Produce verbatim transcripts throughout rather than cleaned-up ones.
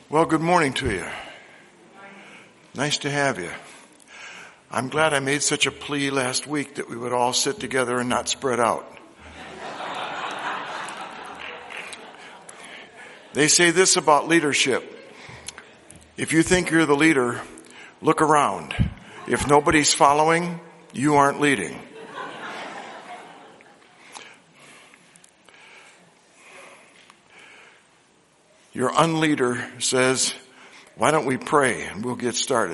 Well, good morning to you. Nice to have you. I'm glad I made such a plea last week that we would all sit together and not spread out. They say this about leadership. If you think you're the leader, look around. If nobody's following, you aren't leading. Your unleader says, why don't we pray and we'll get started.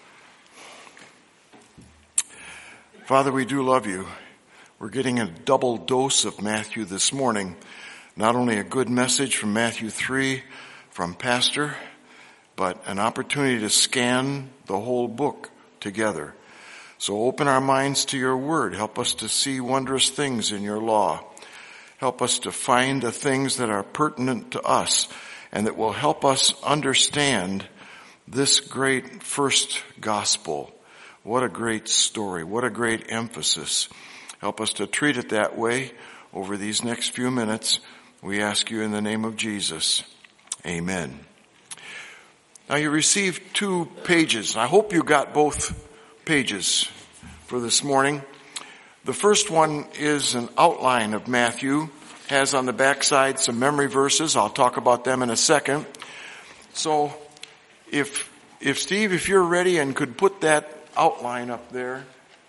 Father, we do love you. We're getting a double dose of Matthew this morning. Not only a good message from Matthew three from Pastor, but an opportunity to scan the whole book together. So open our minds to your word. Help us to see wondrous things in your law. Help us to find the things that are pertinent to us and that will help us understand this great first gospel. What a great story. What a great emphasis. Help us to treat it that way over these next few minutes. We ask you in the name of Jesus. Amen. Now you received two pages. I hope you got both pages for this morning. The first one is an outline of Matthew. Has on the backside some memory verses. I'll talk about them in a second. So if, if Steve, if you're ready and could put that outline up there,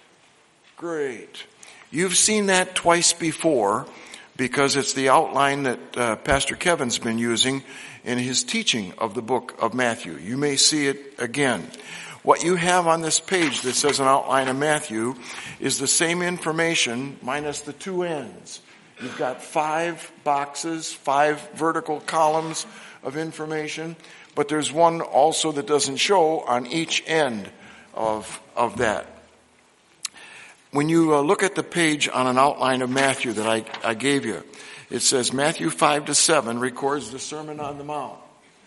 great. You've seen that twice before because it's the outline that uh, Pastor Kevin's been using in his teaching of the book of Matthew. You may see it again. What you have on this page that says an outline of Matthew is the same information minus the two ends. You've got five boxes, five vertical columns of information, but there's one also that doesn't show on each end of, of that. When you uh, look at the page on an outline of Matthew that I, I gave you, it says Matthew five to seven records the Sermon on the Mount.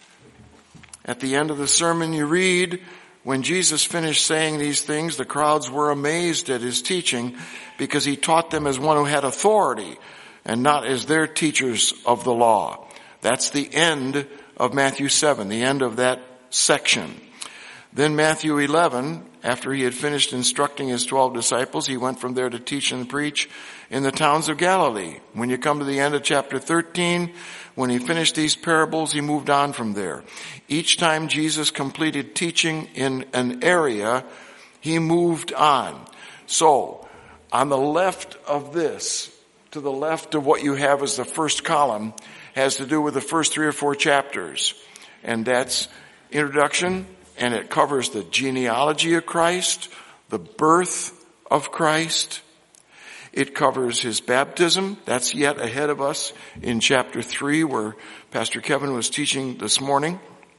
At the end of the sermon you read, when Jesus finished saying these things, the crowds were amazed at his teaching because he taught them as one who had authority and not as their teachers of the law. That's the end of Matthew seven, the end of that section. Then Matthew eleven, after he had finished instructing his twelve disciples, he went from there to teach and preach in the towns of Galilee. When you come to the end of chapter thirteen, when he finished these parables, he moved on from there. Each time Jesus completed teaching in an area, he moved on. So, on the left of this, to the left of what you have as the first column, has to do with the first three or four chapters. And that's introduction, and it covers the genealogy of Christ, the birth of Christ. It covers his baptism. That's yet ahead of us in chapter three, where Pastor Kevin was teaching this morning.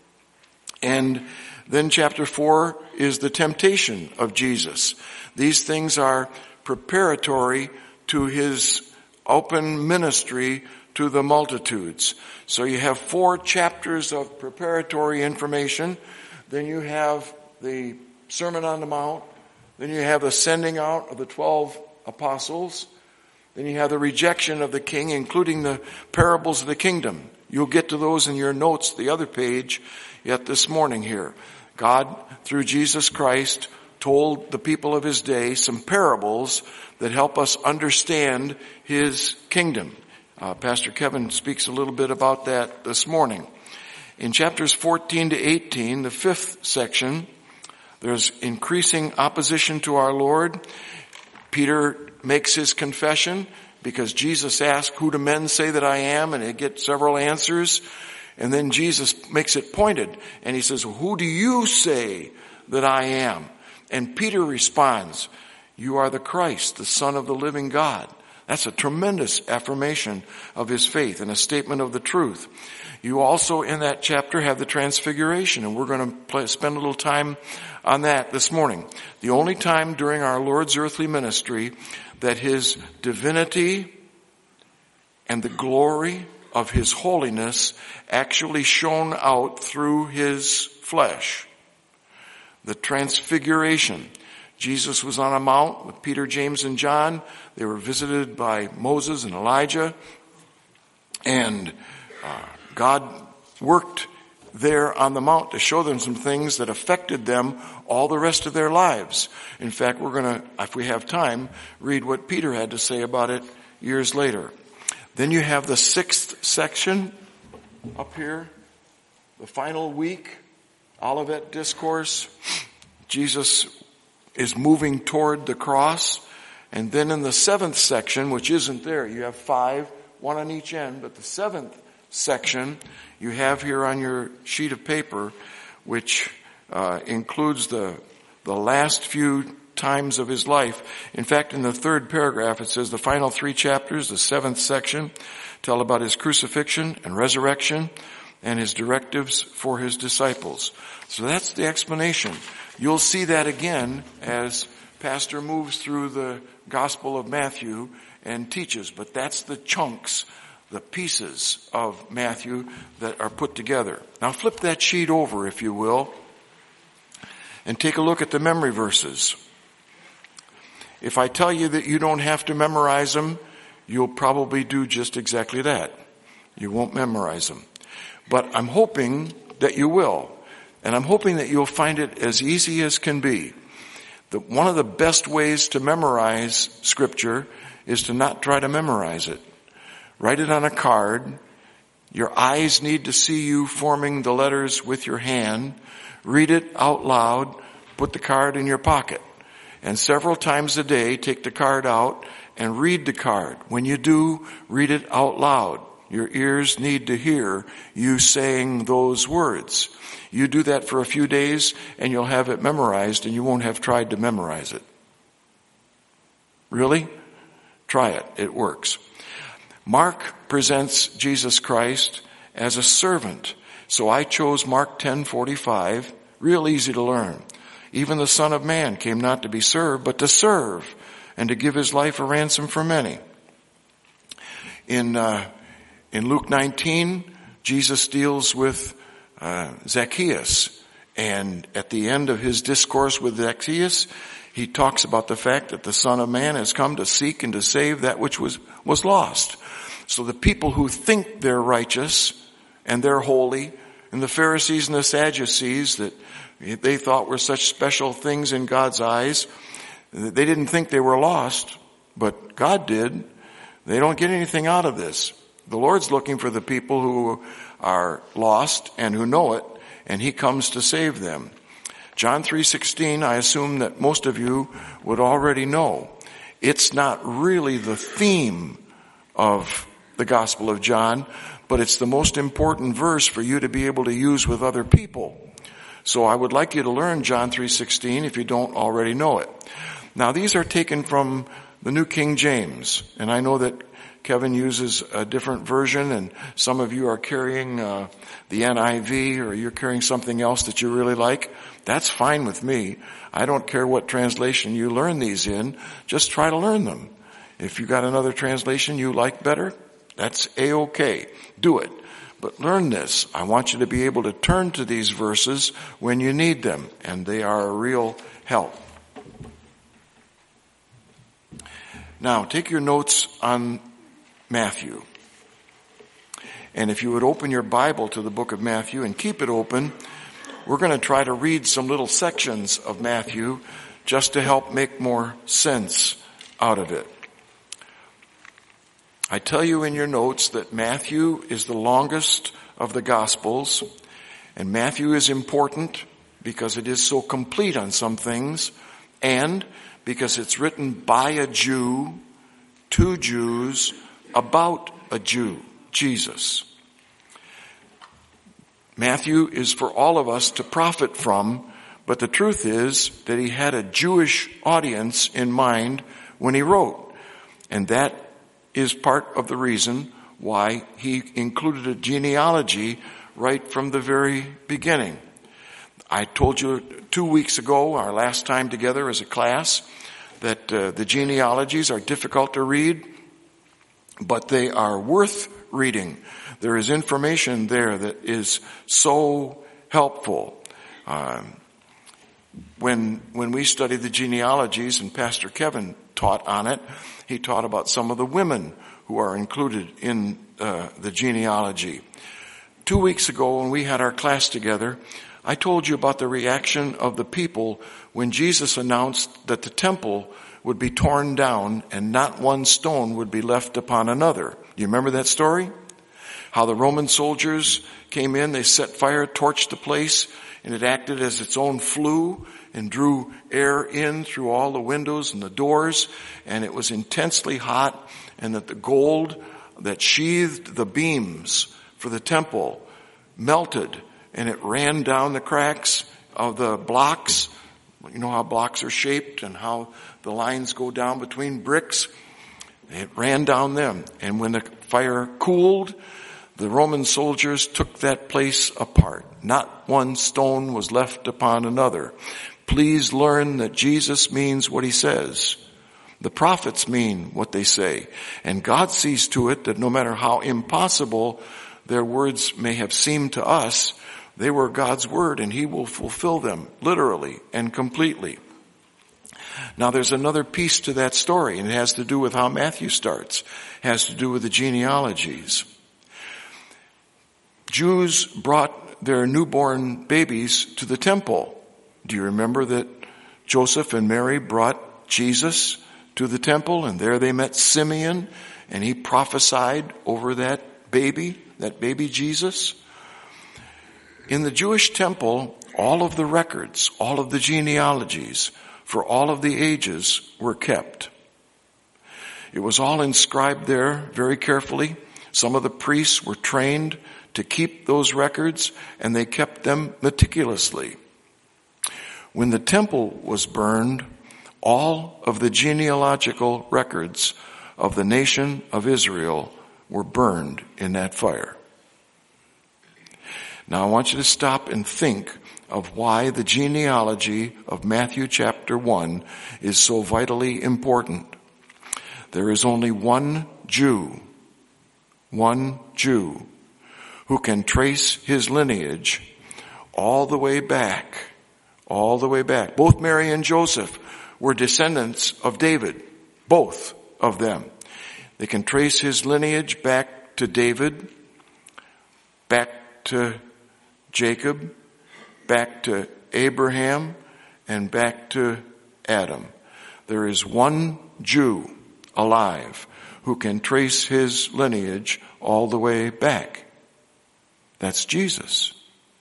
And then chapter four is the temptation of Jesus. These things are preparatory to his open ministry to the multitudes. So you have four chapters of preparatory information. Then you have the Sermon on the Mount. Then you have the sending out of the twelve apostles. Then you have the rejection of the king, including the parables of the kingdom. You'll get to those in your notes, the other page, yet this morning here. God, through Jesus Christ, told the people of his day some parables that help us understand his kingdom. Uh, Pastor Kevin speaks a little bit about that this morning. In chapters fourteen to eighteen, the fifth section, there's increasing opposition to our Lord. Peter makes his confession because Jesus asked, who do men say that I am? And they get several answers. And then Jesus makes it pointed and he says, who do you say that I am? And Peter responds, you are the Christ, the Son of the living God. That's a tremendous affirmation of his faith and a statement of the truth. You also in that chapter have the transfiguration, and we're going to play, spend a little time on that this morning. The only time during our Lord's earthly ministry that his divinity and the glory of his holiness actually shone out through his flesh. The transfiguration. Jesus was on a mount with Peter, James, and John. They were visited by Moses and Elijah. And uh, God worked there on the mount to show them some things that affected them all the rest of their lives. In fact, we're going to, if we have time, read what Peter had to say about it years later. Then you have the sixth section up here, the final week, Olivet Discourse. Jesus is moving toward the cross. And then in the seventh section, which isn't there, you have five, one on each end, but the seventh section you have here on your sheet of paper, which uh, includes the the last few times of his life. In fact, in the third paragraph, it says the final three chapters, the seventh section, tell about his crucifixion and resurrection and his directives for his disciples. So that's the explanation. You'll see that again as Pastor moves through the Gospel of Matthew and teaches, but that's the chunks, the pieces of Matthew that are put together. Now flip that sheet over, if you will, and take a look at the memory verses. If I tell you that you don't have to memorize them, you'll probably do just exactly that. You won't memorize them. But I'm hoping that you will. And I'm hoping that you'll find it as easy as can be. The, one of the best ways to memorize Scripture is to not try to memorize it. Write it on a card. Your eyes need to see you forming the letters with your hand. Read it out loud. Put the card in your pocket. And several times a day, take the card out and read the card. When you do, read it out loud. Your ears need to hear you saying those words. You do that for a few days and you'll have it memorized and you won't have tried to memorize it. Really? Try it. It works. Mark presents Jesus Christ as a servant. So I chose Mark ten forty-five. Real easy to learn. Even the Son of Man came not to be served, but to serve and to give his life a ransom for many. In, uh, in Luke nineteen, Jesus deals with uh, Zacchaeus. And at the end of his discourse with Zacchaeus, he talks about the fact that the Son of Man has come to seek and to save that which was, was lost. So the people who think they're righteous and they're holy, and the Pharisees and the Sadducees that they thought were such special things in God's eyes, they didn't think they were lost, but God did. They don't get anything out of this. The Lord's looking for the people who are lost and who know it, and he comes to save them. John three sixteen, I assume that most of you would already know. It's not really the theme of the Gospel of John, but it's the most important verse for you to be able to use with other people. So I would like you to learn John three sixteen if you don't already know it. Now these are taken from the New King James, and I know that Kevin uses a different version, and some of you are carrying uh, the N I V, or you're carrying something else that you really like. That's fine with me. I don't care what translation you learn these in. Just try to learn them. If you got another translation you like better, that's A-okay. Do it. But learn this. I want you to be able to turn to these verses when you need them, and they are a real help. Now, take your notes on Matthew. And if you would open your Bible to the book of Matthew and keep it open, we're going to try to read some little sections of Matthew just to help make more sense out of it. I tell you in your notes that Matthew is the longest of the Gospels, and Matthew is important because it is so complete on some things, and because it's written by a Jew, to Jews, about a Jew, Jesus. Matthew is for all of us to profit from, but the truth is that he had a Jewish audience in mind when he wrote, and that is part of the reason why he included a genealogy right from the very beginning. I told you two weeks ago, our last time together as a class, that uh, the genealogies are difficult to read, but they are worth reading. There is information there that is so helpful. Um, when when we studied the genealogies, and Pastor Kevin taught on it, he taught about some of the women who are included in uh, the genealogy. Two weeks ago when we had our class together, I told you about the reaction of the people when Jesus announced that the temple would be torn down and not one stone would be left upon another. Do you remember that story? How the Roman soldiers came in, they set fire, torched the place, and it acted as its own flue and drew air in through all the windows and the doors, and it was intensely hot, and that the gold that sheathed the beams for the temple melted, and it ran down the cracks of the blocks. You know how blocks are shaped and how the lines go down between bricks? It ran down them, and when the fire cooled, the Roman soldiers took that place apart. Not one stone was left upon another. Please learn that Jesus means what he says. The prophets mean what they say. And God sees to it that no matter how impossible their words may have seemed to us, they were God's word, and he will fulfill them literally and completely. Now there's another piece to that story, and it has to do with how Matthew starts. It has to do with the genealogies. Jews brought their newborn babies to the temple. Do you remember that Joseph and Mary brought Jesus to the temple, and there they met Simeon, and he prophesied over that baby, that baby Jesus? In the Jewish temple, all of the records, all of the genealogies for all of the ages were kept. It was all inscribed there very carefully. Some of the priests were trained to keep those records, and they kept them meticulously. When the temple was burned, all of the genealogical records of the nation of Israel were burned in that fire. Now I want you to stop and think of why the genealogy of Matthew chapter one is so vitally important. There is only one Jew, one Jew, who can trace his lineage all the way back, all the way back. Both Mary and Joseph were descendants of David, both of them. They can trace his lineage back to David, back to Jacob, back to Abraham, and back to Adam. There is one Jew alive who can trace his lineage all the way back. That's Jesus.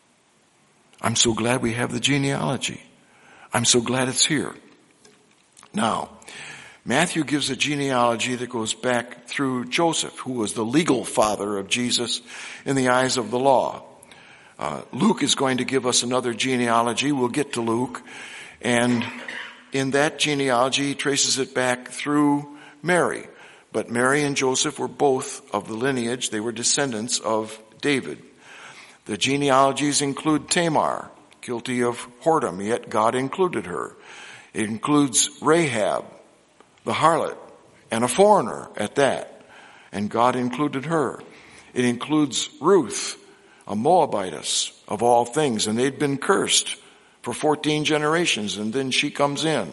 I'm so glad we have the genealogy. I'm so glad it's here. Now, Matthew gives a genealogy that goes back through Joseph, who was the legal father of Jesus in the eyes of the law. Uh, Luke is going to give us another genealogy. We'll get to Luke. And in that genealogy, he traces it back through Mary. But Mary and Joseph were both of the lineage. They were descendants of David. The genealogies include Tamar, guilty of whoredom, yet God included her. It includes Rahab, the harlot, and a foreigner at that, and God included her. It includes Ruth, a Moabitess of all things, and they'd been cursed for fourteen generations, and then she comes in.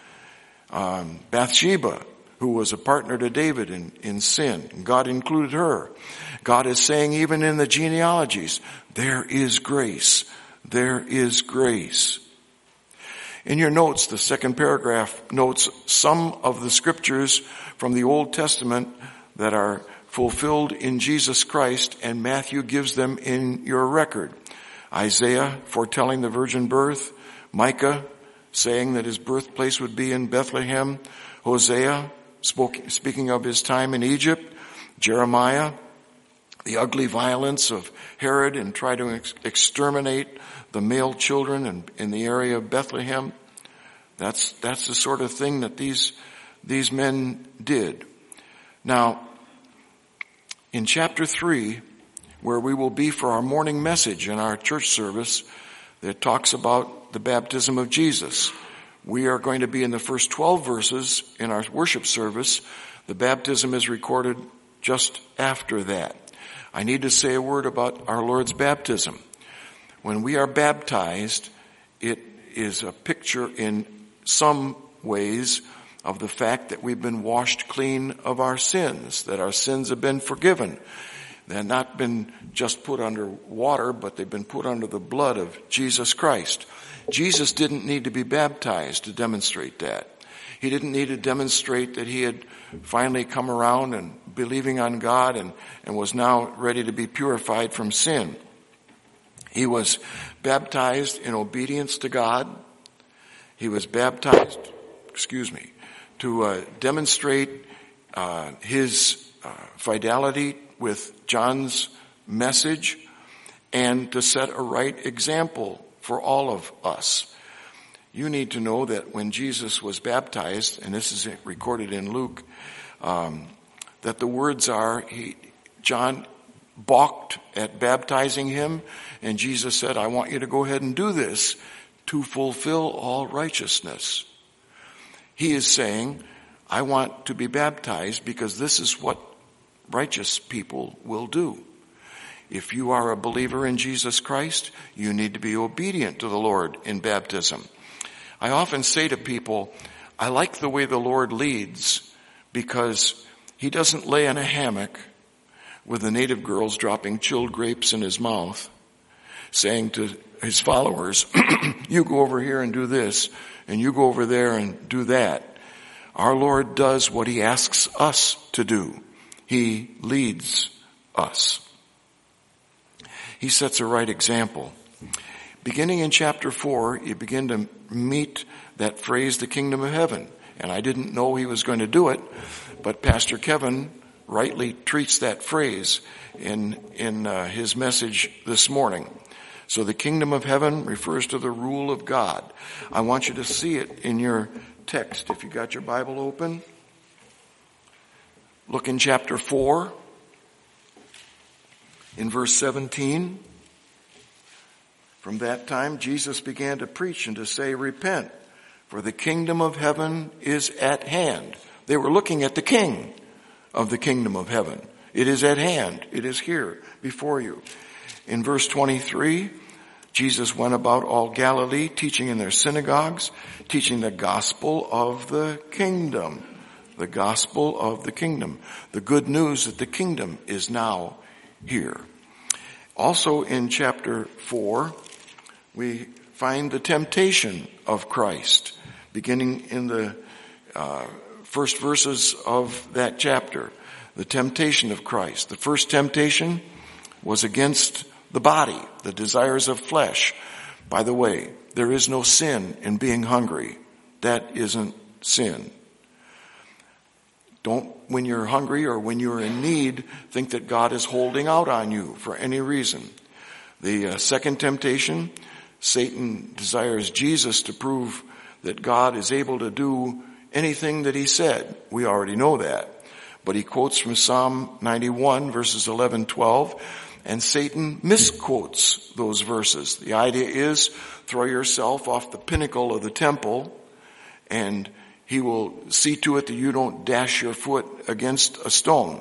Um, Bathsheba, who was a partner to David in, in sin, and God included her. God is saying even in the genealogies, there is grace. There is grace. In your notes, the second paragraph notes some of the scriptures from the Old Testament that are fulfilled in Jesus Christ, and Matthew gives them in your record. Isaiah foretelling the virgin birth, Micah saying that his birthplace would be in Bethlehem, Hosea spoke, speaking of his time in Egypt, Jeremiah, the ugly violence of Herod and try to ex- exterminate the male children in, in the area of Bethlehem. That's, that's the sort of thing that these, these men did. Now, in chapter three, where we will be for our morning message in our church service that talks about the baptism of Jesus, we are going to be in the first twelve verses in our worship service. The baptism is recorded just after that. I need to say a word about our Lord's baptism. When we are baptized, it is a picture in some ways of the fact that we've been washed clean of our sins, that our sins have been forgiven. They had not been just put under water, but they've been put under the blood of Jesus Christ. Jesus didn't need to be baptized to demonstrate that. He didn't need to demonstrate that he had finally come around and believing on God and, and was now ready to be purified from sin. He was baptized in obedience to God. He was baptized, excuse me, to uh, demonstrate uh, his uh, fidelity with John's message and to set a right example for all of us. You need to know that when Jesus was baptized, and this is recorded in Luke, um, that the words are, he, John balked at baptizing him, and Jesus said, I want you to go ahead and do this to fulfill all righteousness. He is saying, I want to be baptized because this is what righteous people will do. If you are a believer in Jesus Christ, you need to be obedient to the Lord in baptism. I often say to people, I like the way the Lord leads because he doesn't lay in a hammock with the native girls dropping chilled grapes in his mouth, saying to his followers, you go over here and do this, and you go over there and do that. Our Lord does what he asks us to do. He leads us. He sets a right example. Beginning in chapter four, you begin to meet that phrase, the kingdom of heaven. And I didn't know he was going to do it, but Pastor Kevin rightly treats that phrase in, in uh, his message this morning. So the kingdom of heaven refers to the rule of God. I want you to see it in your text. If you got your Bible open, look in chapter four, in verse seventeen. From that time, Jesus began to preach and to say, repent, for the kingdom of heaven is at hand. They were looking at the king of the kingdom of heaven. It is at hand. It is here before you. In verse twenty-three, Jesus went about all Galilee, teaching in their synagogues, teaching the gospel of the kingdom. The gospel of the kingdom. The good news that the kingdom is now here. Also in chapter four, we find the temptation of Christ, beginning in the uh, first verses of that chapter. The temptation of Christ. The first temptation was against the body, the desires of flesh. By the way, there is no sin in being hungry. That isn't sin. Don't, when you're hungry or when you're in need, think that God is holding out on you for any reason. The uh, second temptation, Satan desires Jesus to prove that God is able to do anything that he said. We already know that. But he quotes from Psalm ninety-one, verses eleven, twelve, and Satan misquotes those verses. The idea is throw yourself off the pinnacle of the temple and he will see to it that you don't dash your foot against a stone.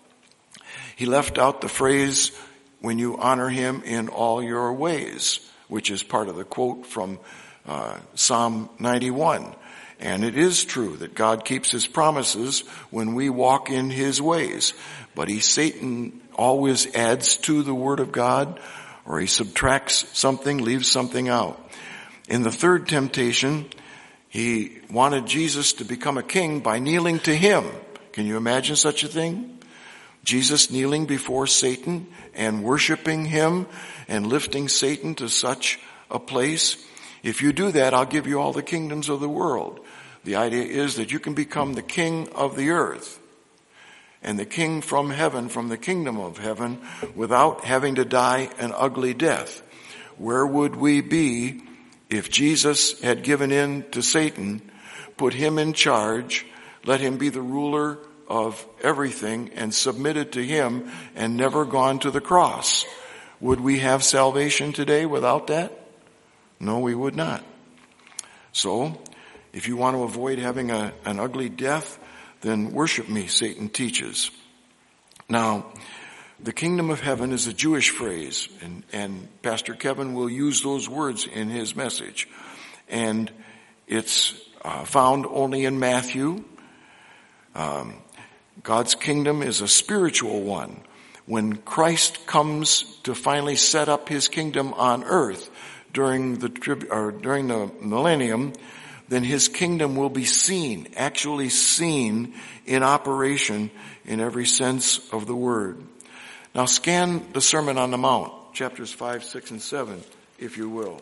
He left out the phrase, when you honor him in all your ways, which is part of the quote from uh, Psalm ninety-one. And it is true that God keeps his promises when we walk in his ways. But he, Satan always adds to the word of God, or he subtracts something, leaves something out. In the third temptation, he wanted Jesus to become a king by kneeling to him. Can you imagine such a thing? Jesus kneeling before Satan and worshiping him and lifting Satan to such a place. If you do that, I'll give you all the kingdoms of the world. The idea is that you can become the king of the earth and the king from heaven, from the kingdom of heaven, without having to die an ugly death. Where would we be if Jesus had given in to Satan, put him in charge, let him be the ruler of everything and submitted to him and never gone to the cross? Would we have salvation today without that? No, we would not. So, if you want to avoid having a, an ugly death, then worship me, Satan teaches. Now, the kingdom of heaven is a Jewish phrase, and, and Pastor Kevin will use those words in his message. And it's uh, found only in Matthew. Um, God's kingdom is a spiritual one. When Christ comes to finally set up his kingdom on earth during the trib- or during the millennium, then his kingdom will be seen, actually seen in operation in every sense of the word. Now scan the Sermon on the Mount, chapters five, six, and seven, if you will.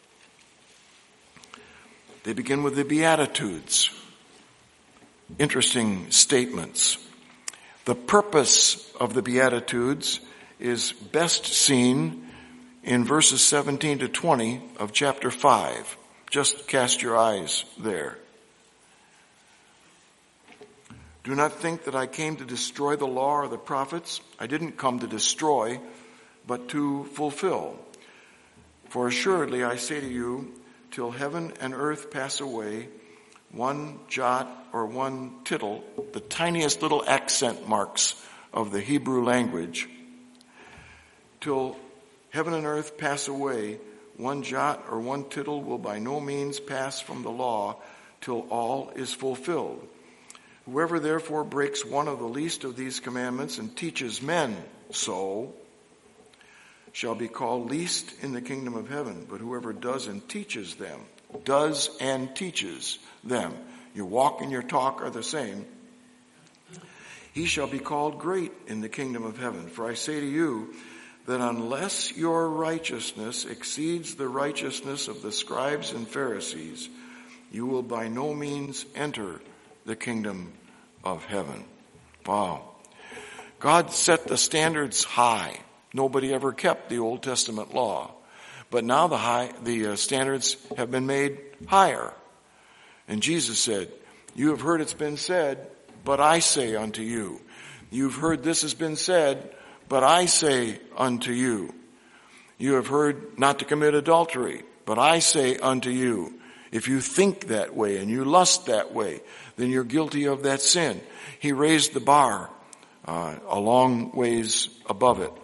They begin with the Beatitudes. Interesting statements. The purpose of the Beatitudes is best seen in verses seventeen to twenty of chapter five. Just cast your eyes there. Do not think that I came to destroy the law or the prophets. I didn't come to destroy, but to fulfill. For assuredly I say to you, till heaven and earth pass away, one jot or one tittle, the tiniest little accent marks of the Hebrew language, till heaven and earth pass away, one jot or one tittle will by no means pass from the law till all is fulfilled. Whoever therefore breaks one of the least of these commandments and teaches men so shall be called least in the kingdom of heaven. But whoever does and teaches them, does and teaches them, your walk and your talk are the same, he shall be called great in the kingdom of heaven. For I say to you that unless your righteousness exceeds the righteousness of the scribes and Pharisees, you will by no means enter the kingdom of heaven. Wow. God set the standards high. Nobody ever kept the Old Testament law. But now the high, the uh, standards have been made higher. And Jesus said, you have heard it's been said, but I say unto you. You've heard this has been said, but I say unto you. You have heard not to commit adultery, but I say unto you, if you think that way and you lust that way, then you're guilty of that sin. He raised the bar uh, a long ways above it.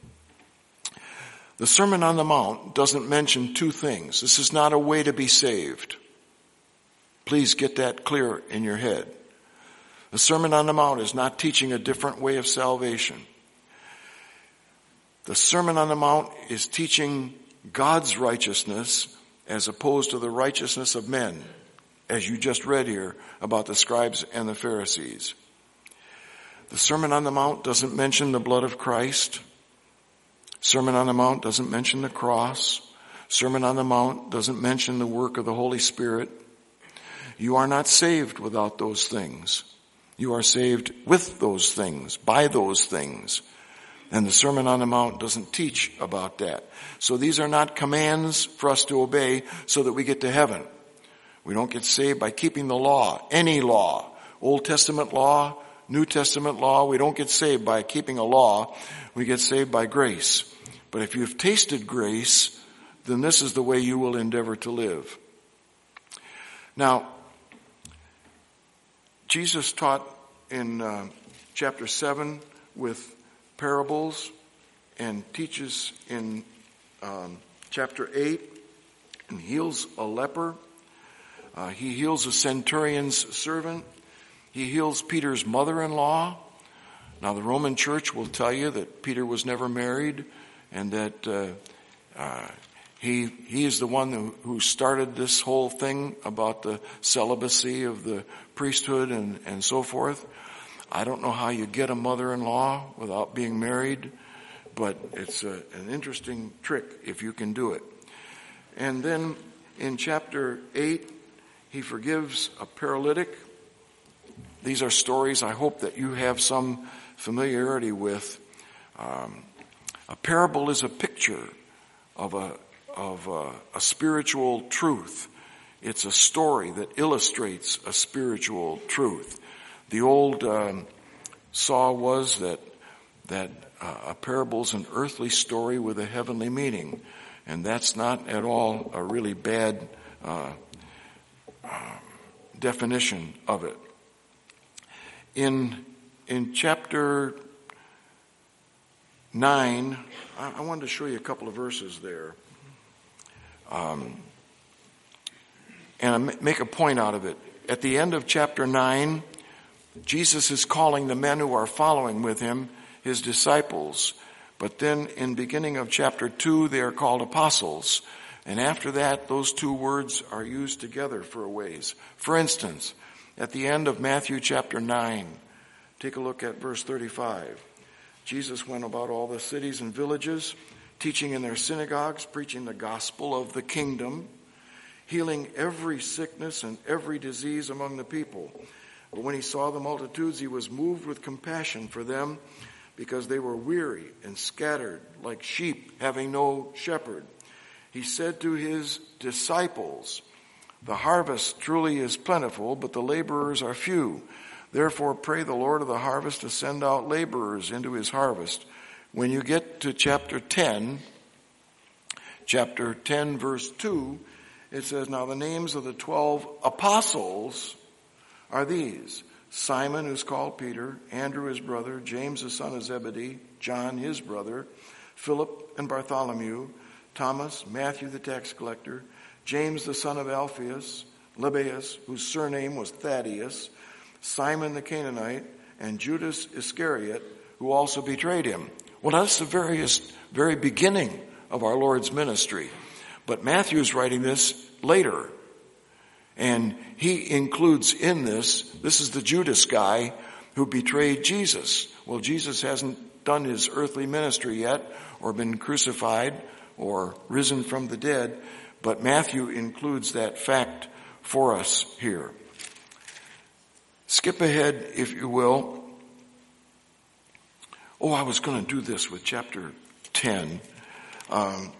The Sermon on the Mount doesn't mention two things. This is not a way to be saved. Please get that clear in your head. The Sermon on the Mount is not teaching a different way of salvation. The Sermon on the Mount is teaching God's righteousness as opposed to the righteousness of men, as you just read here about the scribes and the Pharisees. The Sermon on the Mount doesn't mention the blood of Christ. Sermon on the Mount doesn't mention the cross. Sermon on the Mount doesn't mention the work of the Holy Spirit. You are not saved without those things. You are saved with those things, by those things. And the Sermon on the Mount doesn't teach about that. So these are not commands for us to obey so that we get to heaven. We don't get saved by keeping the law, any law, Old Testament law, New Testament law. We don't get saved by keeping a law. We get saved by grace. But if you've tasted grace, then this is the way you will endeavor to live. Now, Jesus taught in uh, chapter seven with parables and teaches in um, chapter eight and heals a leper. Uh, he heals a centurion's servant. He heals Peter's mother-in-law. Now the Roman Church will tell you that Peter was never married and that uh, uh, he he is the one who, who started this whole thing about the celibacy of the priesthood and, and so forth. I don't know how you get a mother-in-law without being married, but it's a, an interesting trick if you can do it. And then in chapter eight, he forgives a paralytic. These are stories I hope that you have some familiarity with. Um, a parable is a picture of a of a, a spiritual truth. It's a story that illustrates a spiritual truth. The old um, saw was that that uh, a parable's an earthly story with a heavenly meaning, and that's not at all a really bad uh, uh, definition of it. In in chapter nine, I, I wanted to show you a couple of verses there, um, and I make a point out of it. At the end of chapter nine, Jesus is calling the men who are following with him his disciples. But then in beginning of chapter two, they are called apostles. And after that, those two words are used together for a ways. For instance, at the end of Matthew chapter nine, take a look at verse thirty-five. Jesus went about all the cities and villages, teaching in their synagogues, preaching the gospel of the kingdom, healing every sickness and every disease among the people. But when he saw the multitudes, he was moved with compassion for them, because they were weary and scattered like sheep having no shepherd. He said to his disciples, "The harvest truly is plentiful, but the laborers are few. Therefore pray the Lord of the harvest to send out laborers into his harvest." When you get to chapter ten, chapter ten verse two, it says, "Now the names of the twelve apostles are these: Simon, who's called Peter, Andrew his brother, James the son of Zebedee, John his brother, Philip and Bartholomew, Thomas, Matthew the tax collector, James the son of Alphaeus, Lebbaeus, whose surname was Thaddeus, Simon the Canaanite, and Judas Iscariot, who also betrayed him." Well, that's the various, very beginning of our Lord's ministry. But Matthew's writing this later. And he includes in this, this is the Judas guy who betrayed Jesus. Well, Jesus hasn't done his earthly ministry yet, or been crucified, or risen from the dead, but Matthew includes that fact for us here. Skip ahead, if you will. Oh, I was going to do this with chapter ten. Um,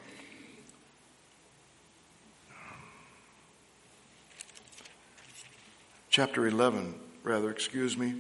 Chapter eleven, rather, excuse me.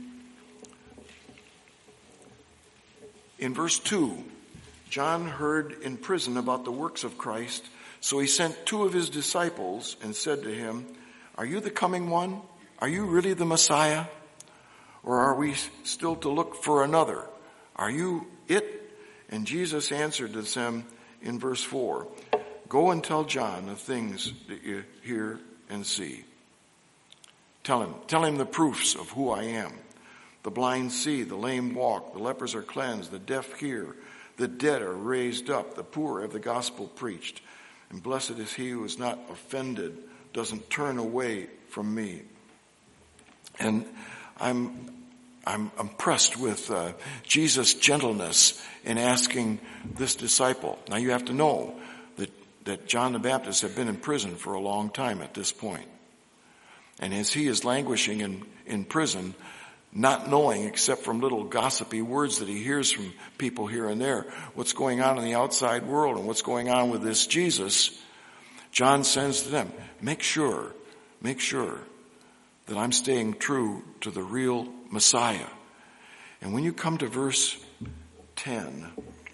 In verse two, John heard in prison about the works of Christ, so he sent two of his disciples and said to him, "Are you the coming one? Are you really the Messiah? Or are we still to look for another? Are you it?" And Jesus answered to them in verse four, "Go and tell John the things that you hear and see." Tell him, tell him the proofs of who I am. The blind see, the lame walk, the lepers are cleansed, the deaf hear, the dead are raised up, the poor have the gospel preached. And blessed is he who is not offended, doesn't turn away from me. And I'm, I'm impressed with uh, Jesus' gentleness in asking this disciple. Now you have to know that, that John the Baptist had been in prison for a long time at this point. And as he is languishing in, in prison, not knowing, except from little gossipy words that he hears from people here and there, what's going on in the outside world and what's going on with this Jesus, John says to them, make sure, make sure that I'm staying true to the real Messiah. And when you come to verse ten,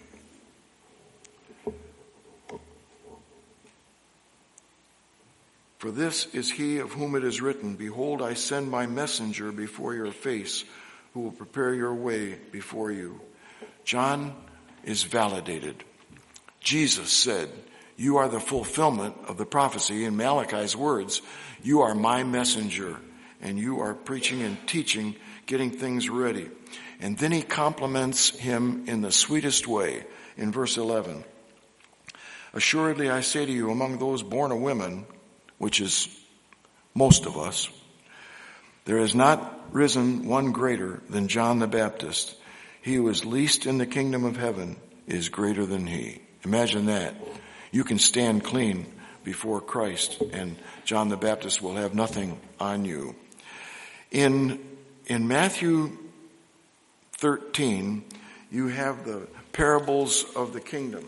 "For this is he of whom it is written, Behold, I send my messenger before your face, who will prepare your way before you." John is validated. Jesus said, "You are the fulfillment of the prophecy." In Malachi's words, "You are my messenger, and you are preaching and teaching, getting things ready." And then he compliments him in the sweetest way in verse eleven. "Assuredly I say to you, among those born of women," which is most of us, "there has not risen one greater than John the Baptist. He who is least in the kingdom of heaven is greater than he." Imagine that. You can stand clean before Christ, and John the Baptist will have nothing on you. In, in Matthew thirteen, you have the parables of the kingdom.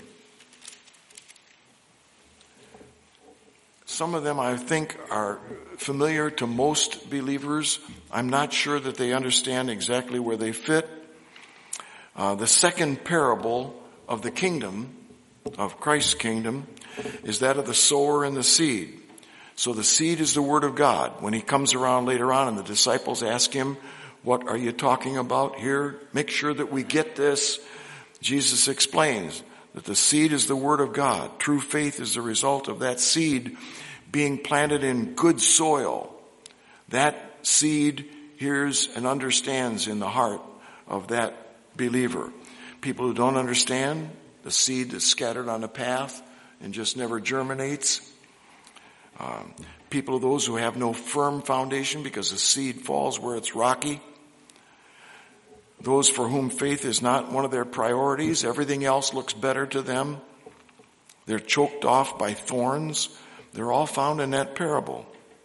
Some of them, I think, are familiar to most believers. I'm not sure that they understand exactly where they fit. Uh, the second parable of the kingdom, of Christ's kingdom, is that of the sower and the seed. So the seed is the word of God. When he comes around later on and the disciples ask him, "What are you talking about here? Make sure that we get this." Jesus explains that the seed is the word of God. True faith is the result of that seed being planted in good soil. That seed hears and understands in the heart of that believer. People who don't understand, the seed that's scattered on the path and just never germinates. Um, people are those who have no firm foundation because the seed falls where it's rocky. Those for whom faith is not one of their priorities. Everything else looks better to them. They're choked off by thorns. They're all found in that parable.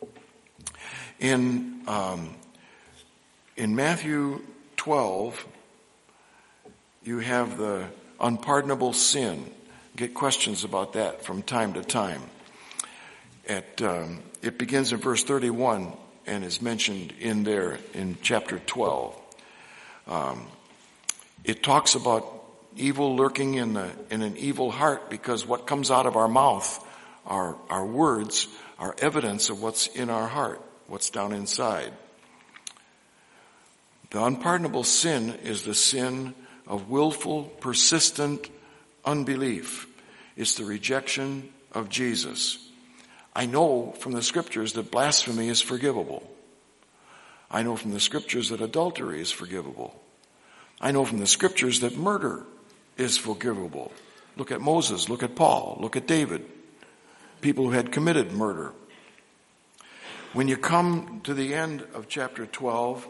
In, um, in Matthew twelve, you have the unpardonable sin. Get questions about that from time to time. At, um, it begins in verse thirty-one and is mentioned in there in chapter twelve. Um, it talks about evil lurking in the in an evil heart, because what comes out of our mouth, our our words, are evidence of what's in our heart, what's down inside. The unpardonable sin is the sin of willful, persistent unbelief. It's the rejection of Jesus. I know from the scriptures that blasphemy is forgivable. I know from the scriptures that adultery is forgivable. I know from the scriptures that murder is forgivable. Look at Moses, look at Paul, look at David. People who had committed murder. When you come to the end of chapter twelve,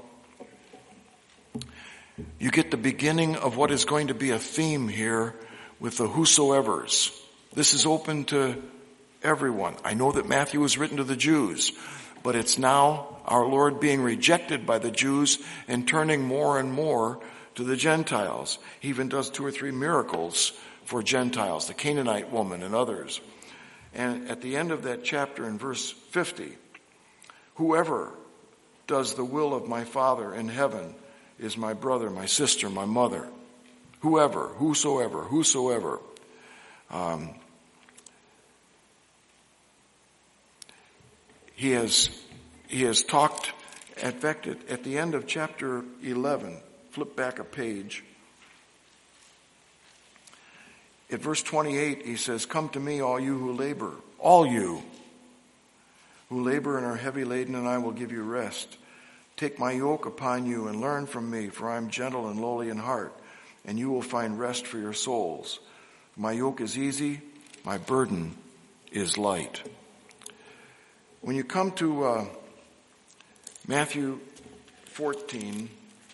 you get the beginning of what is going to be a theme here with the whosoevers. This is open to everyone. I know that Matthew was written to the Jews, but it's now our Lord being rejected by the Jews and turning more and more to the Gentiles. He even does two or three miracles for Gentiles, the Canaanite woman and others. And at the end of that chapter in verse fifty, whoever does the will of my Father in heaven is my brother, my sister, my mother. Whoever, whosoever, whosoever. Um, he has he has talked, in fact, at, at the end of chapter eleven, flip back a page. At verse twenty-eight, he says, come to me, all you who labor, all you who labor and are heavy laden, and I will give you rest. Take my yoke upon you and learn from me, for I am gentle and lowly in heart, and you will find rest for your souls. My yoke is easy, my burden is light. When you come to uh, Matthew fourteen,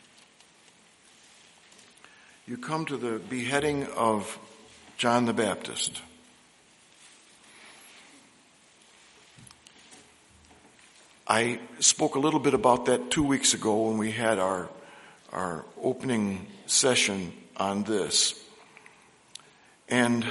you come to the beheading of John the Baptist. I spoke a little bit about that two weeks ago when we had our our opening session on this. And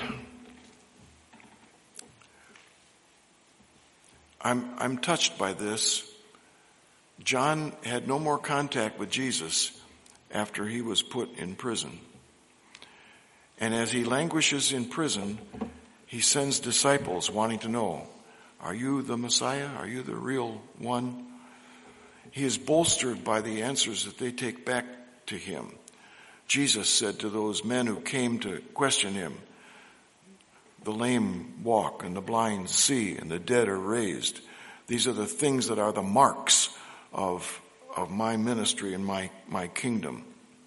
I'm I'm touched by this. John had no more contact with Jesus after he was put in prison. And as he languishes in prison, he sends disciples wanting to know, are you the Messiah? Are you the real one? He is bolstered by the answers that they take back to him. Jesus said to those men who came to question him, the lame walk and the blind see and the dead are raised. These are the things that are the marks of, of my ministry and my, my kingdom.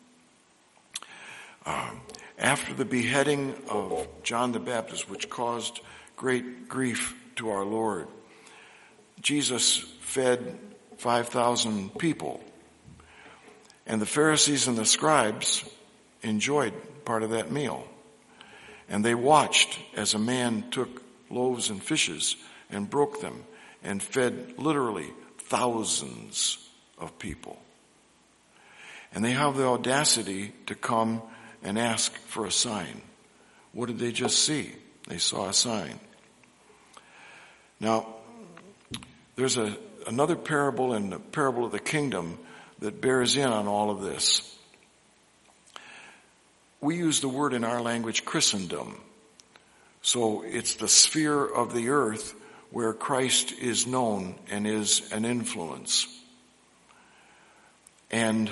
Uh, after the beheading of John the Baptist, which caused great grief to our Lord, Jesus fed five thousand people. And the Pharisees and the scribes enjoyed part of that meal. And they watched as a man took loaves and fishes and broke them and fed literally thousands of people. And they have the audacity to come and ask for a sign. What did they just see? They saw a sign. Now, there's a, another parable in the parable of the kingdom that bears in on all of this. We use the word in our language Christendom. So it's the sphere of the earth where Christ is known and is an influence. And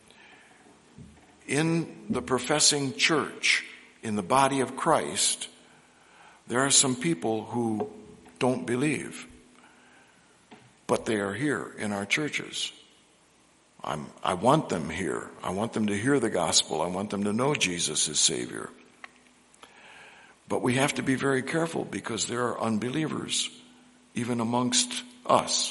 in the professing church, in the body of Christ, there are some people who don't believe, but they are here in our churches. I'm, I want them here. I want them to hear the gospel. I want them to know Jesus as Savior. But we have to be very careful because there are unbelievers, even amongst us.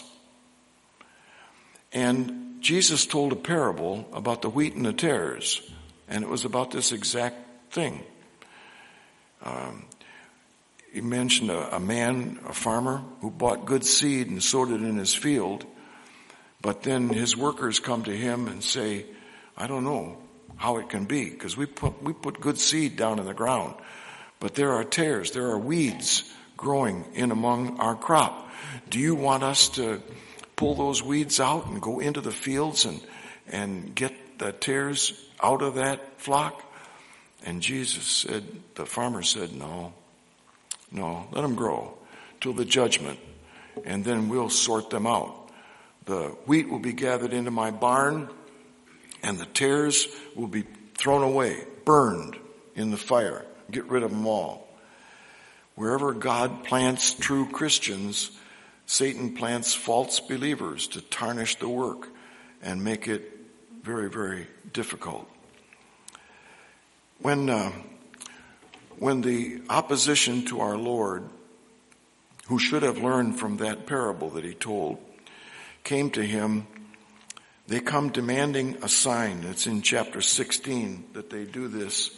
And Jesus told a parable about the wheat and the tares, and it was about this exact thing. Um, he mentioned a, a man, a farmer, who bought good seed and sowed it in his field, but then his workers come to him and say, I don't know how it can be, because we put, we put good seed down in the ground, but there are tares, there are weeds growing in among our crop. Do you want us to pull those weeds out and go into the fields and, and get the tares out of that flock? And Jesus said, the farmer said, no, no, let them grow till the judgment, and then we'll sort them out. The wheat will be gathered into my barn, and the tares will be thrown away, burned in the fire. Get rid of them all. Wherever God plants true Christians, Satan plants false believers to tarnish the work and make it very, very difficult. When, uh, when the opposition to our Lord, who should have learned from that parable that he told, came to him, they come demanding a sign. It's in chapter sixteen that they do this.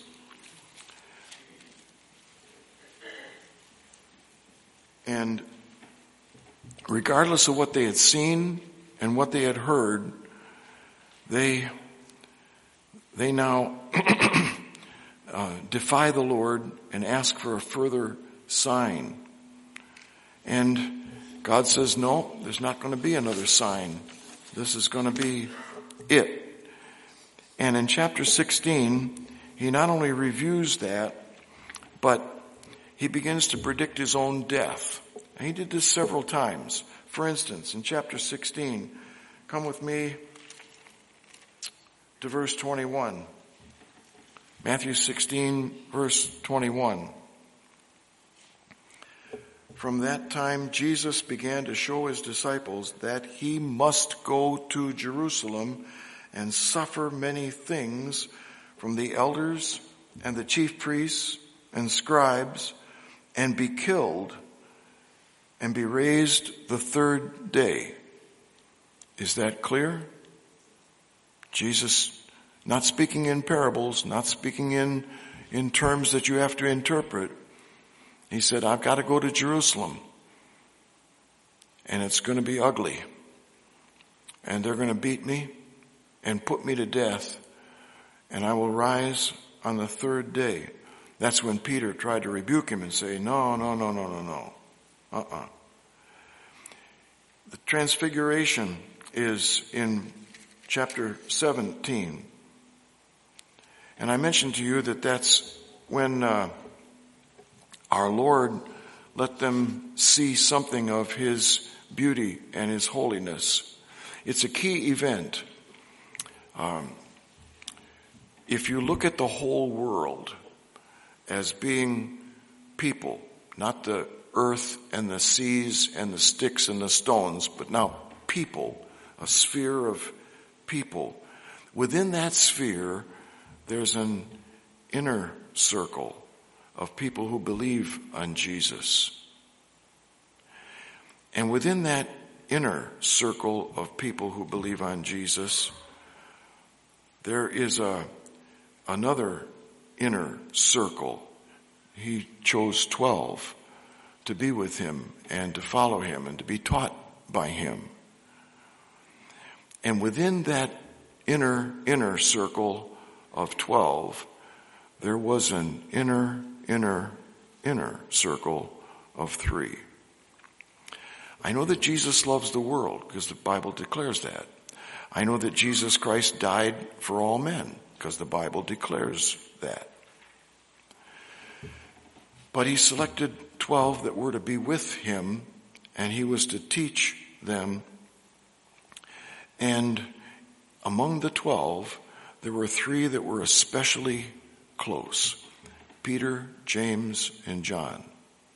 And regardless of what they had seen and what they had heard, they, they now uh, defy the Lord and ask for a further sign. And God says, no, there's not going to be another sign. This is going to be it. And in chapter sixteen, he not only reviews that, but he begins to predict his own death. And he did this several times. For instance, in chapter sixteen, come with me to verse twenty-one. Matthew sixteen, verse twenty-one. From that time, Jesus began to show his disciples that he must go to Jerusalem and suffer many things from the elders and the chief priests and scribes, and be killed and be raised the third day. Is that clear? Jesus, not speaking in parables, not speaking in, in terms that you have to interpret. He said, I've got to go to Jerusalem, and it's going to be ugly, and they're going to beat me and put me to death, and I will rise on the third day. That's when Peter tried to rebuke him and say, no, no, no, no, no, no. Uh-uh. The transfiguration is in chapter seventeen. And I mentioned to you that that's when uh, our Lord let them see something of his beauty and his holiness. It's a key event. Um, if you look at the whole world as being people, not the earth and the seas and the sticks and the stones, but now people, a sphere of people. Within that sphere, there's an inner circle of people who believe on Jesus. And within that inner circle of people who believe on Jesus, there is a another inner circle. He chose twelve to be with him and to follow him and to be taught by him. And within that inner, inner circle of twelve, there was an inner, inner, inner circle of three. I know that Jesus loves the world because the Bible declares that. I know that Jesus Christ died for all men because the Bible declares that. But he selected twelve that were to be with him, and he was to teach them. And among the twelve, there were three that were especially close: Peter, James, and John.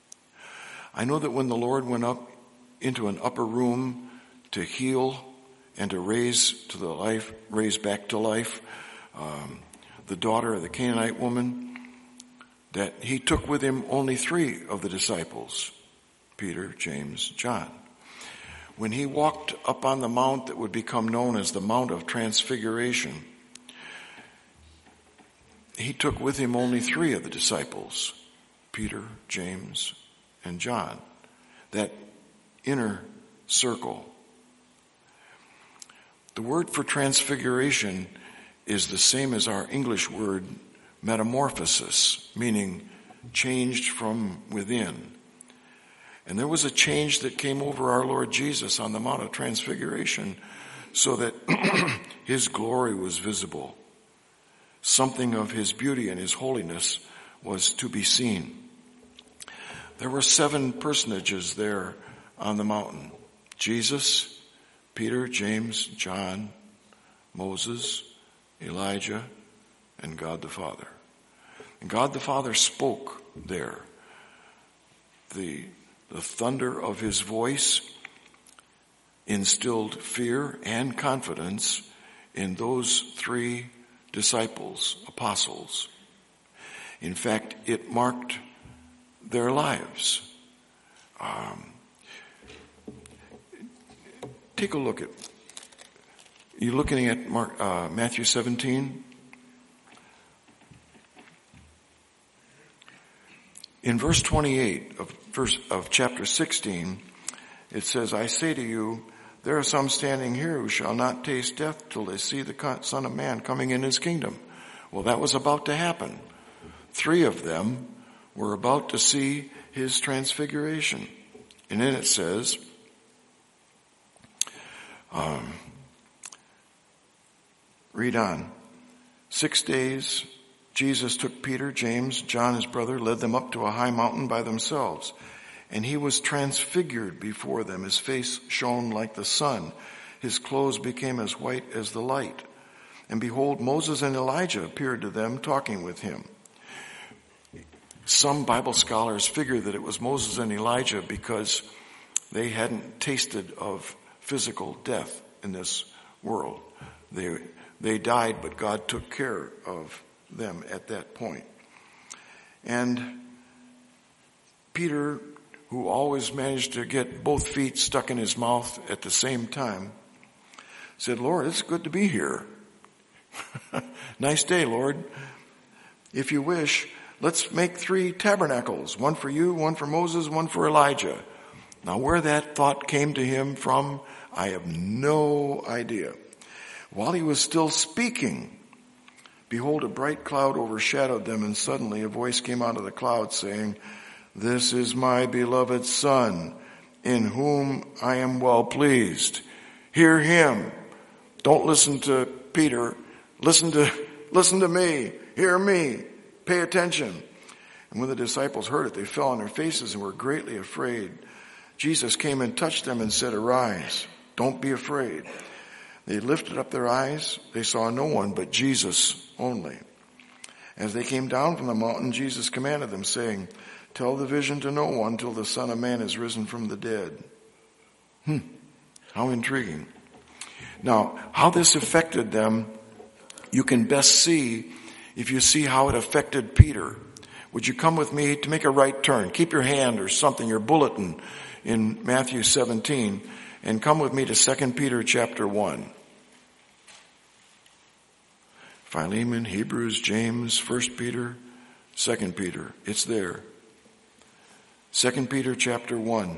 I know that when the Lord went up into an upper room to heal and to raise to the life, raise back to life um, the daughter of the Canaanite woman, that he took with him only three of the disciples, Peter, James, John. When he walked up on the mount that would become known as the Mount of Transfiguration, he took with him only three of the disciples, Peter, James, and John, that inner circle. The word for transfiguration is the same as our English word metamorphosis, meaning changed from within. And there was a change that came over our Lord Jesus on the Mount of Transfiguration so that his glory was visible. Something of his beauty and his holiness was to be seen. There were seven personages there on the mountain: Jesus, Peter, James, John, Moses, Elijah, and God the Father. And God the Father spoke there. The, the thunder of his voice instilled fear and confidence in those three disciples, apostles. In fact, it marked their lives. Um, take a look at, you looking at Mark, uh, Matthew seventeen? In verse twenty-eight of verse of chapter sixteen, it says, I say to you, there are some standing here who shall not taste death till they see the Son of Man coming in his kingdom. Well, that was about to happen. Three of them were about to see his transfiguration. And then it says, um, read on. Six days, Jesus took Peter, James, John his brother, led them up to a high mountain by themselves. And he was transfigured before them. His face shone like the sun. His clothes became as white as the light. And behold, Moses and Elijah appeared to them, talking with him. Some Bible scholars figure that it was Moses and Elijah because they hadn't tasted of physical death in this world. They, they died, but God took care of them at that point. And Peter, who always managed to get both feet stuck in his mouth at the same time, said, Lord, it's good to be here. Nice day, Lord. If you wish, let's make three tabernacles, one for you, one for Moses, one for Elijah. Now, where that thought came to him from, I have no idea. While he was still speaking, behold, a bright cloud overshadowed them, and suddenly a voice came out of the cloud saying, This is my beloved Son, in whom I am well pleased. Hear him. Don't listen to Peter. Listen to, listen to me. Hear me. Pay attention. And when the disciples heard it, they fell on their faces and were greatly afraid. Jesus came and touched them and said, Arise. Don't be afraid. They lifted up their eyes. They saw no one but Jesus only. As they came down from the mountain, Jesus commanded them, saying, Tell the vision to no one till the Son of Man is risen from the dead. Hmm. How intriguing. Now, how this affected them, you can best see if you see how it affected Peter. Would you come with me to make a right turn? Keep your hand or something, your bulletin in Matthew seventeen, and come with me to Second Peter chapter one. Philemon, Hebrews, James, First Peter, Second Peter. It's there. Second Peter chapter one.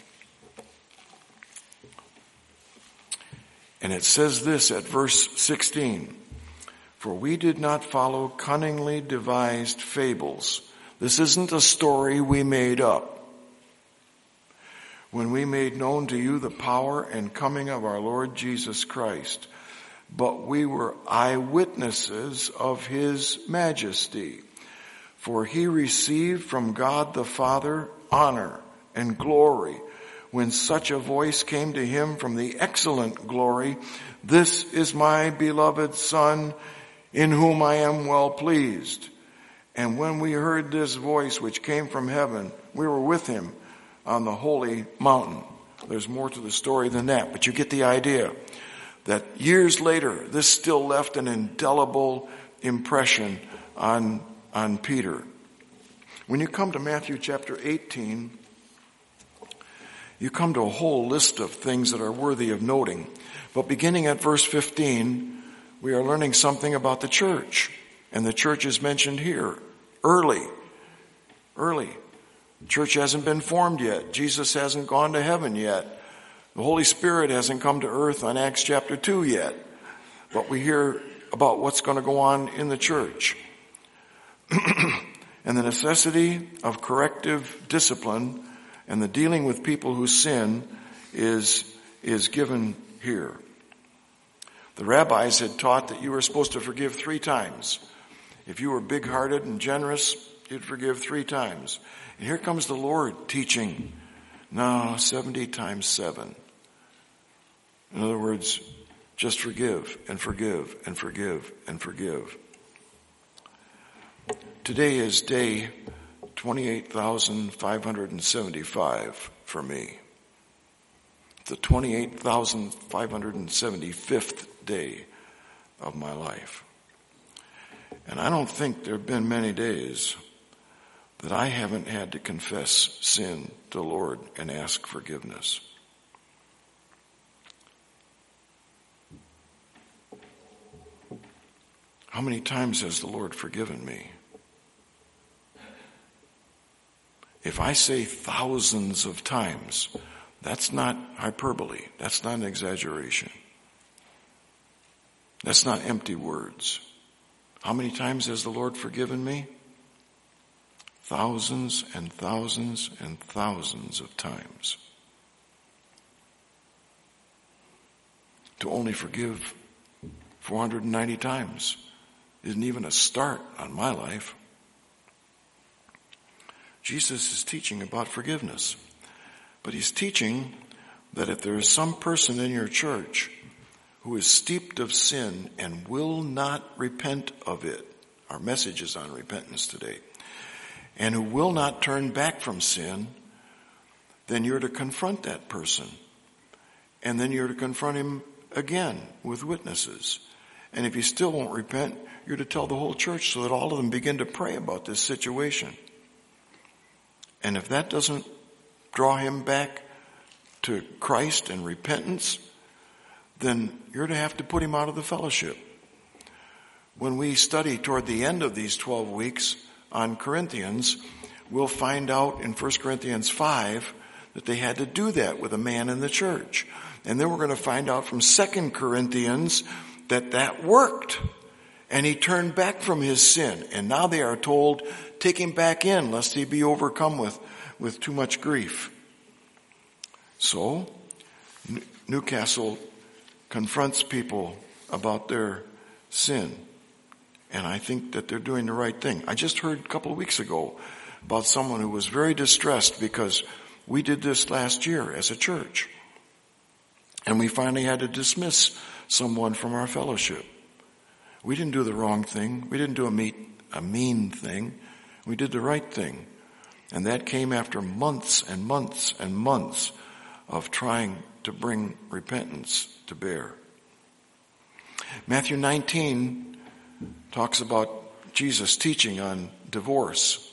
And it says this at verse sixteen. For we did not follow cunningly devised fables. This isn't a story we made up. When we made known to you the power and coming of our Lord Jesus Christ, but we were eyewitnesses of his majesty. For he received from God the Father honor and glory when such a voice came to him from the excellent glory, This is my beloved Son, in whom I am well pleased. And when we heard this voice which came from heaven, we were with him on the holy mountain. There's more to the story than that, but you get the idea. that years later, this still left an indelible impression on, on Peter. When you come to Matthew chapter eighteen, you come to a whole list of things that are worthy of noting. But beginning at verse fifteen, we are learning something about the church. And the church is mentioned here early. Early. The church hasn't been formed yet. Jesus hasn't gone to heaven yet. The Holy Spirit hasn't come to earth on Acts chapter two yet. But we hear about what's going to go on in the church. And the necessity of corrective discipline and the dealing with people who sin is, is given here. The rabbis had taught that you were supposed to forgive three times. If you were big-hearted and generous, you'd forgive three times. And here comes the Lord teaching, no, seventy times seven. In other words, just forgive and forgive and forgive and forgive. Today is day twenty-eight thousand five hundred seventy-five for me. The twenty-eight thousand five hundred seventy-fifth day of my life. And I don't think there have been many days that I haven't had to confess sin to the Lord and ask forgiveness. How many times has the Lord forgiven me? If I say thousands of times, that's not hyperbole. That's not an exaggeration. That's not empty words. How many times has the Lord forgiven me? Thousands and thousands and thousands of times. To only forgive four hundred ninety times isn't even a start on my life. Jesus is teaching about forgiveness. But he's teaching that if there is some person in your church who is steeped of sin and will not repent of it, our message is on repentance today, and who will not turn back from sin, then you're to confront that person. And then you're to confront him again with witnesses. And if he still won't repent, you're to tell the whole church so that all of them begin to pray about this situation. And if that doesn't draw him back to Christ and repentance, then you're to have to put him out of the fellowship. When we study toward the end of these twelve weeks on Corinthians, we'll find out in First Corinthians five that they had to do that with a man in the church. And then we're going to find out from Second Corinthians that that worked. And he turned back from his sin. And now they are told, take him back in, lest he be overcome with, with too much grief. So, Newcastle confronts people about their sin. And I think that they're doing the right thing. I just heard a couple of weeks ago about someone who was very distressed because we did this last year as a church. And we finally had to dismiss someone from our fellowship. We didn't do the wrong thing. We didn't do a, meet, a mean thing. We did the right thing. And that came after months and months and months of trying to bring repentance to bear. Matthew nineteen talks about Jesus teaching on divorce.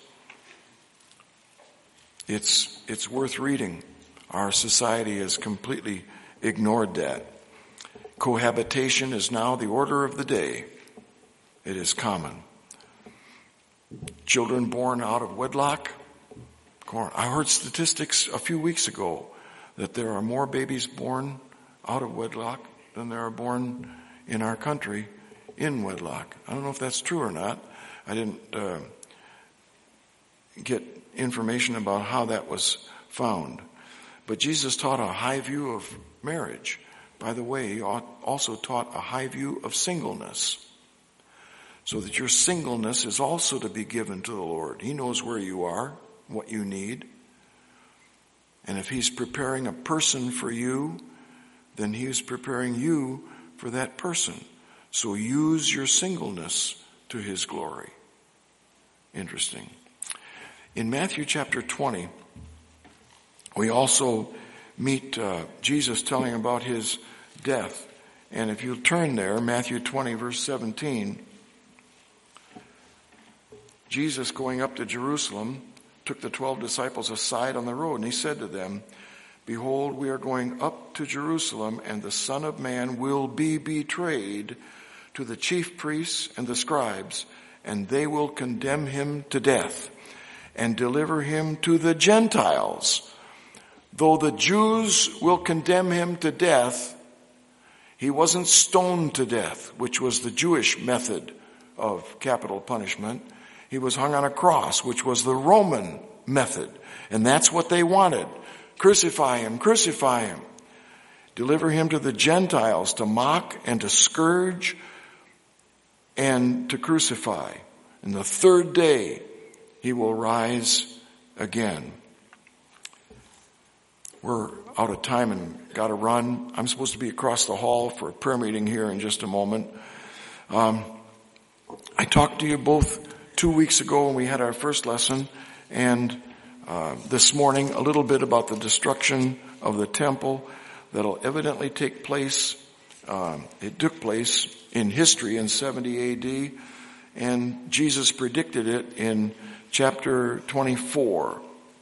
It's, it's worth reading. Our society has completely ignored that. Cohabitation is now the order of the day. It is common. Children born out of wedlock. I heard statistics a few weeks ago that there are more babies born out of wedlock than there are born in our country in wedlock. I don't know if that's true or not. I didn't uh, get information about how that was found. But Jesus taught a high view of marriage. By the way, he also taught a high view of singleness. So that your singleness is also to be given to the Lord. He knows where you are, what you need. And if he's preparing a person for you, then he's preparing you for that person. So use your singleness to his glory. Interesting. In Matthew chapter twenty, we also meet uh, Jesus telling about his death And if you'll turn there, Matthew twenty, verse seventeen, Jesus, going up to Jerusalem, took the twelve disciples aside on the road, and he said to them, "Behold, we are going up to Jerusalem, and the Son of Man will be betrayed to the chief priests and the scribes, and they will condemn him to death and deliver him to the Gentiles. Though the Jews will condemn him to death, he wasn't stoned to death, which was the Jewish method of capital punishment. He was hung on a cross, which was the Roman method. And that's what they wanted. Crucify him, crucify him. Deliver him to the Gentiles to mock and to scourge and to crucify. And the third day he will rise again." We're out of time and got to run. I'm supposed to be across the hall for a prayer meeting here in just a moment. Um, I talked to you both two weeks ago when we had our first lesson, and uh, this morning a little bit about the destruction of the temple that'll evidently take place. Uh, it took place in history in seventy A D, and Jesus predicted it in chapter twenty-four.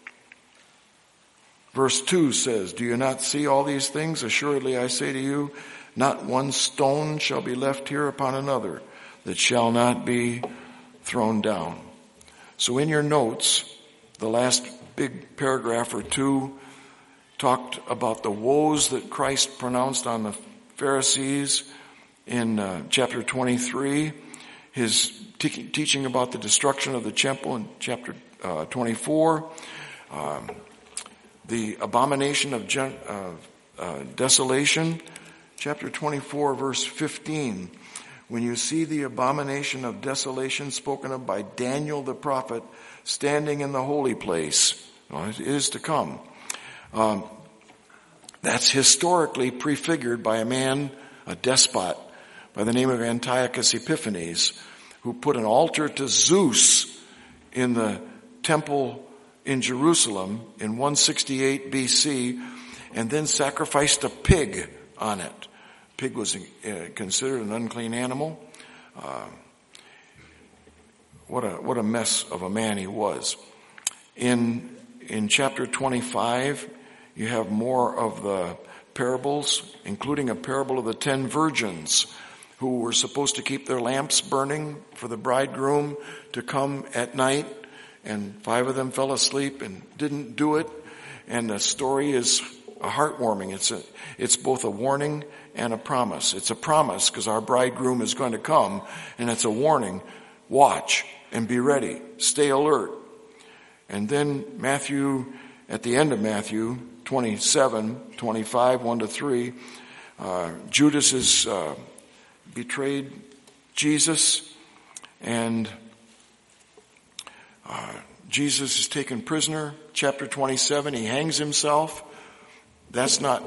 Verse two says, "Do you not see all these things? Assuredly I say to you, not one stone shall be left here upon another that shall not be thrown down." So in your notes, the last big paragraph or two talked about the woes that Christ pronounced on the Pharisees in uh, chapter twenty-three, his te- teaching about the destruction of the temple in chapter uh, twenty-four, um, the abomination of gen- uh, uh, desolation, chapter twenty-four, verse fifteen. When you see the abomination of desolation spoken of by Daniel the prophet standing in the holy place, well, it is to come. Um, that's historically prefigured by a man, a despot, by the name of Antiochus Epiphanes, who put an altar to Zeus in the temple in Jerusalem in one sixty-eight B C, and then sacrificed a pig on it. Pig was uh, considered an unclean animal. Uh, what a what a mess of a man he was. In in chapter twenty-five, you have more of the parables, including a parable of the ten virgins who were supposed to keep their lamps burning for the bridegroom to come at night, and five of them fell asleep and didn't do it. And the story is heartwarming. It's a, it's both a warning and a promise. It's a promise because our bridegroom is going to come, and it's a warning. Watch and be ready. Stay alert. And then Matthew, at the end of Matthew twenty-seven, twenty-five, one to three, uh, Judas has uh, betrayed Jesus, and uh, Jesus is taken prisoner. Chapter twenty-seven, he hangs himself. That's not,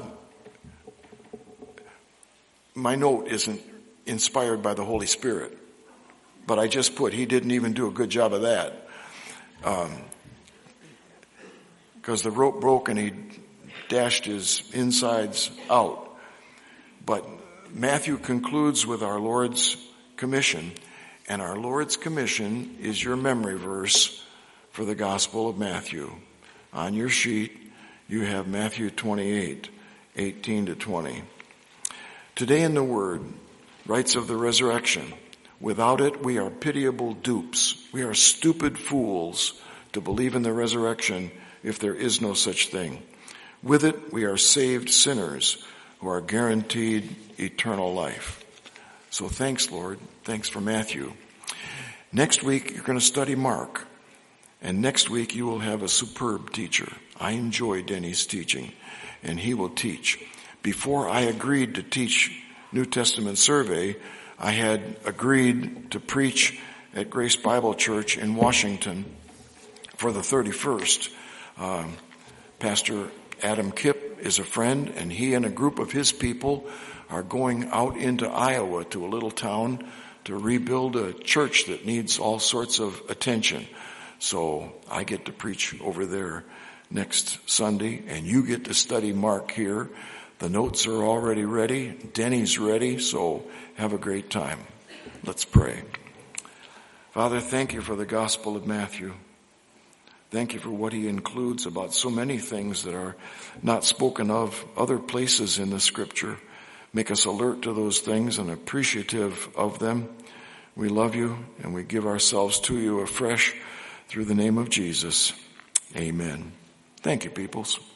my note isn't inspired by the Holy Spirit, but I just put, he didn't even do a good job of that. Um, because the rope broke and he dashed his insides out. But Matthew concludes with our Lord's commission, and our Lord's commission is your memory verse for the Gospel of Matthew. On your sheet, you have Matthew twenty-eight, eighteen to twenty. Today in the Word writes of the resurrection. Without it, we are pitiable dupes. We are stupid fools to believe in the resurrection if there is no such thing. With it, we are saved sinners who are guaranteed eternal life. So thanks, Lord. Thanks for Matthew. Next week, you're going to study Mark. And next week, you will have a superb teacher. I enjoy Denny's teaching, and he will teach. Before I agreed to teach New Testament survey, I had agreed to preach at Grace Bible Church in Washington for the thirty-first. Um, Pastor Adam Kipp is a friend, and he and a group of his people are going out into Iowa to a little town to rebuild a church that needs all sorts of attention. So I get to preach over there next Sunday, and you get to study Mark here The notes are already ready. Denny's ready, so have a great time. Let's pray. Father, thank you for the Gospel of Matthew. Thank you for what he includes about so many things that are not spoken of other places in the Scripture. Make us alert to those things and appreciative of them. We love you and we give ourselves to you afresh through the name of Jesus. Amen. Thank you, peoples.